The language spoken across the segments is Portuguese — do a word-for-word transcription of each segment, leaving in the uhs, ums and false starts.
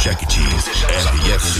Project R S.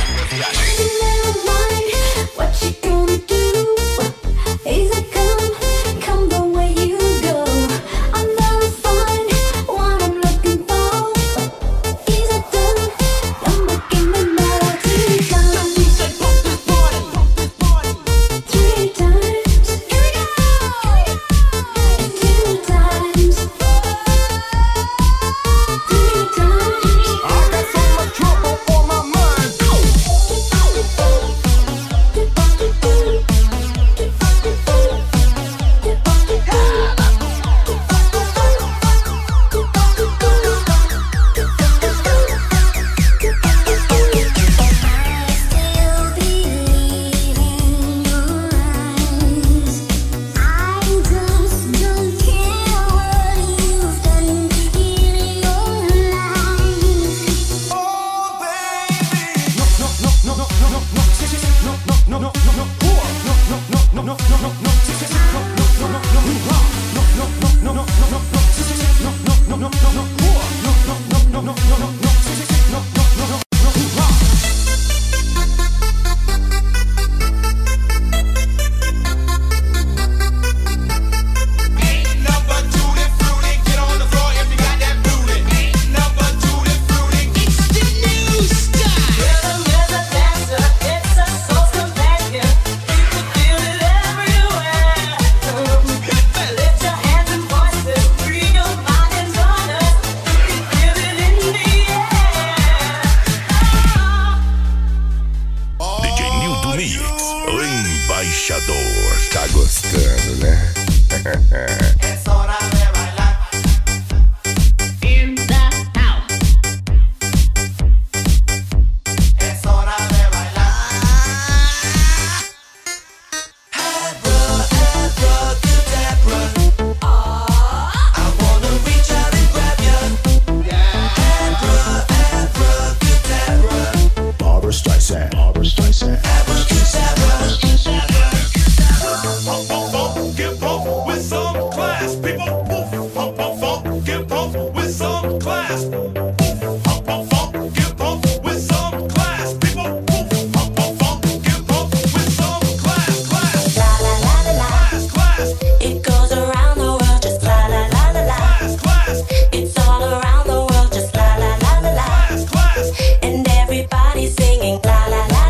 What you gonna do? Is it come, come the way you go? I'll never find what I'm looking for. Is it done? Come give me melody. Come D J, pump this party, pump this party. Three times. Here we go. Two times. Three times. I got so much trouble on my mind. Tá gostando, né? Es hora de bailar. In the house. Es hora de bailar. Abracadabra. I wanna reach out and grab ya. Abracadabra. Barbra Streisand. Barbra Streisand. Abracadabra. Get pumped with some class, people. Pump, pump, pump, get pumped with some class. Pump, pump, pump, get pumped with some class, people. Pump, pump, pump, get pumped with some class, class. La la la la la. Class, class, It goes around the world just la la la la la. class, class, It's all around the world just la la la la la. class, class. And everybody's singing la la la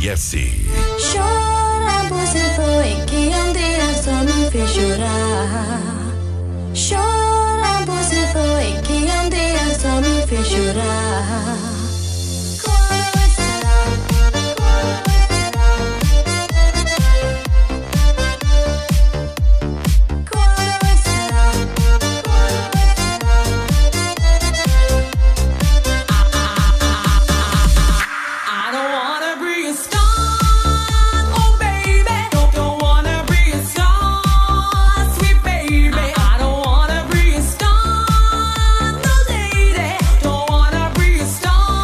R S. Chora, você foi que um dia só me fez chorar. Chora, você foi que um dia só me fez chorar. Quando vai será? Quando vai será? Quando vai será? Quando vai será? I don't wanna be a star, oh baby. Don't, don't wanna be a star, sweet baby. I don't wanna be a star, no lady. Don't wanna be a star.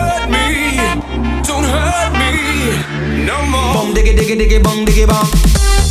hurt me, don't hurt me no more. Bong diggy diggy diggy bong diggy bong.